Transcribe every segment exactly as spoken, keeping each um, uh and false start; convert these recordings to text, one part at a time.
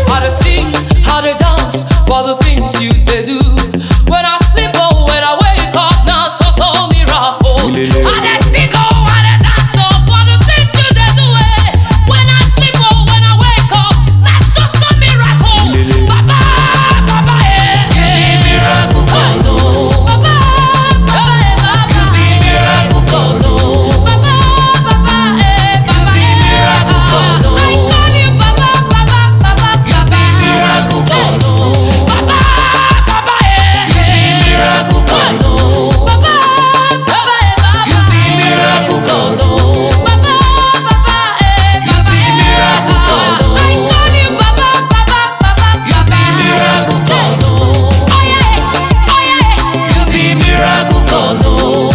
how to sing, how to dance, for the things you they do. When I sleep or when I wake up, now so so miracle. How they sing oh, how they dance oh, for the things you they do. Eh. When I sleep or when I wake up, now so so miracle. Papa, Papa, eh, you be miracle God oh. Papa, Papa, eh, Papa, you be miracle God oh. Papa, Papa, eh, Papa, you be miracle God oh. I call you Papa, Papa, Papa, you be miracle God oh. Papa, Papa, eh, you be miracle God oh. Papa, Papa, eh, Papa, you be miracle God oh. Papa, Papa, eh, you be miracle God oh. I call you Papa, Papa, Papa, you be miracle God oh. Oh yeah, oh yeah, you be miracle God oh.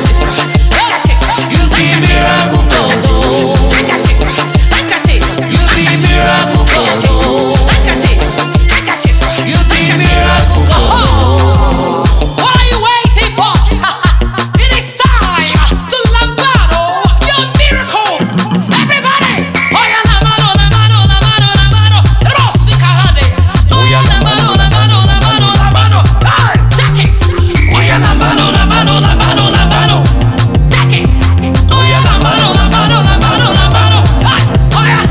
I got it, I got it, you be miracle God oh. I got it, I got it, you be miracle God oh. I got it, I got it, you be miracle God oh. What are you waiting for? It is time to lambado your miracle. Everybody, oh yeah, lambado, lambado, lambado, lambado, Rossi Kahade. Oh yeah, lambado, lambado, lambado, lambado. Ah, take it. Oh yeah, lambado, lambado, lambado, lambado. Take it. Oh yeah, lambado, lambado, lambado, lambado. Ah, oh yeah.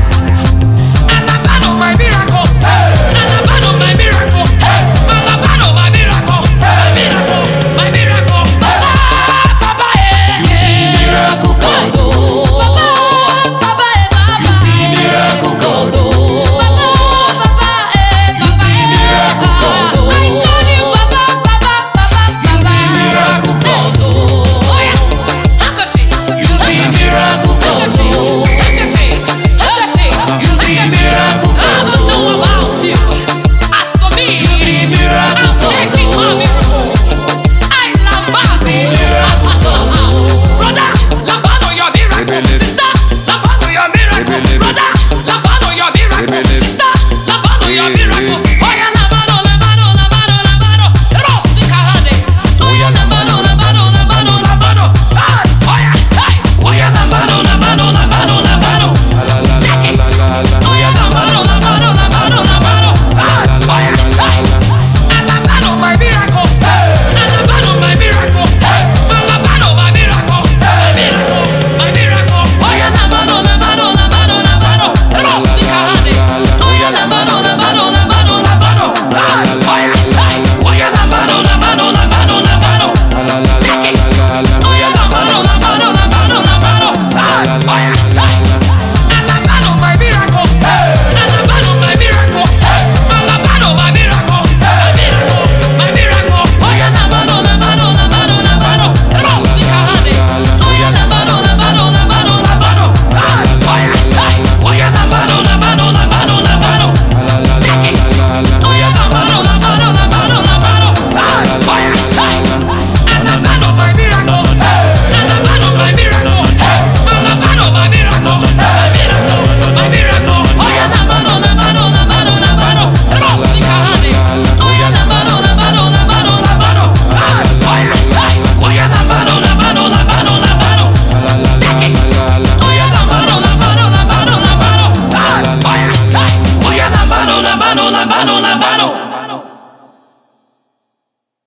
Alabado, my miracle. Alabado, my miracle. Alabado, my miracle. My miracle, my miracle. Papa, Papa, eh, you be miracle God oh. Papa, Papa, eh, Papa, you be miracle God oh. Papa, Papa, eh, you be miracle God oh. I call you Papa, Papa, Papa, you be miracle God oh. Oh yeah, handkerchief, you be miracle God oh. Handkerchief, handkerchief, you be miracle God oh. I don't know about you, as for me, you be miracle God oh. I'm taking my miracle. I lambado, brother, lambado your miracle. Sister, lambado your miracle. Brother, lambado your miracle. Sister, lambado your miracle. Oh yeah, lambado, lambado, lambado, lambado. Rossi Kahade. Oh yeah, lambado, lambado, lambado, lambado. Ah, oh yeah, hey. Oh yeah, lambado, lambado, lambado, lambado. Take it. Oh yeah, lambado, lambado, lambado, lambado. Ah, oh yeah, hey. Alabado my miracle. Alabado my miracle. Alabado my miracle. My miracle, my miracle. Oh yeah, lambado, lambado, lambado, lambado. Rossi Kahade. Oh yeah, lambado, lambado, lambado, lambado. Ah, oh yeah, hey. Oh yeah, lambado, lambado, lambado, lambado. Take it. Oh yeah, lambado, lambado, lambado, lambado. Ah, oh yeah, hey. Alabado my miracle. Alabado my miracle. Alabado my miracle. My miracle, my miracle. Oh yeah, lambado, lambado, lambado, lambado. Rossi Kahade. Oh yeah, lambado, lambado, lambado, lambado. Ah, oh yeah, hey. Oh yeah, lambado, lambado, lambado, lambado. Take it. Oh yeah, lambado, lambado, lambado, lambado. Ah, oh yeah, hey. Alabado my miracle. Alabado my miracle. Alabado my miracle. My miracle, my miracle. Oh yeah, lambado, lambado, lambado, lambado. Rossi Kahade. Oh yeah, lambado, lambado, lambado, lambado. Ah, oh yeah, hey. Oh yeah, lambado, lambado, lambado, lambado. Take it. Oh yeah, lambado, lambado, lambado, lambado. Ah, oh yeah, hey. Oh yeah, lambado, lambado, lambado, lambado.